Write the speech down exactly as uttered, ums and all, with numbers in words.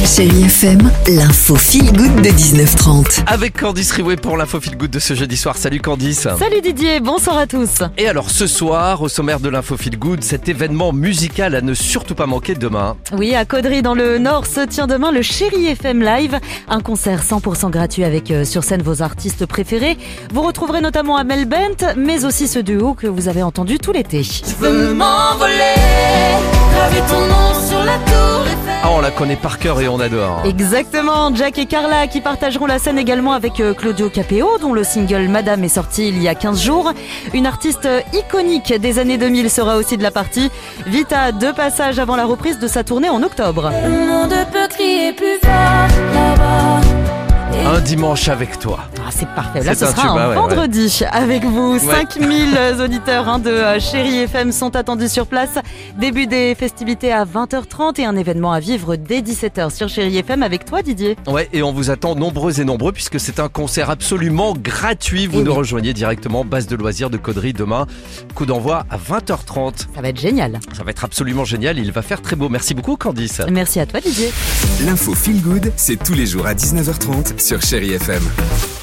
Chérie F M, l'info feel good de dix-neuf heures trente. Avec Candice Riouet pour l'info feel good de ce jeudi soir. Salut Candice. Salut Didier, bonsoir à tous. Et alors ce soir, au sommaire de l'info feel good, cet événement musical à ne surtout pas manquer demain. Oui, à Caudry dans le Nord se tient demain le Chérie F M Live. Un concert cent pour cent gratuit avec euh, sur scène vos artistes préférés. Vous retrouverez notamment Amel Bent, mais aussi ce duo que vous avez entendu tout l'été. Je veux m'envoler, graver ton nom sur la tour Eiffel. Ah, on la connaît par cœur et on adore. Exactement, Jack et Carla qui partageront la scène également avec euh, Claudio Capéo, dont le single Madame est sorti il y a quinze jours. Une artiste iconique des années deux mille sera aussi de la partie. Vita, deux passages avant la reprise de sa tournée en octobre. Le monde peut crier plus fort là-bas. Un dimanche avec toi. Ah, c'est parfait. Là, C'est ce un sera tuba, un ouais, vendredi avec vous. Ouais. cinq mille auditeurs hein, de euh, Chérie F M sont attendus sur place. Début des festivités à vingt heures trente et un événement à vivre dès dix-sept heures sur Chérie F M avec toi, Didier. Ouais, et on vous attend nombreux et nombreux puisque c'est un concert absolument gratuit. Vous Et nous oui. rejoignez directement, base de loisirs de Caudry demain. Coup d'envoi à vingt heures trente. Ça va être génial. Ça va être absolument génial. Il va faire très beau. Merci beaucoup Candice. Merci à toi, Didier. L'info feel good, c'est tous les jours à dix-neuf heures trente sur Chérie F M.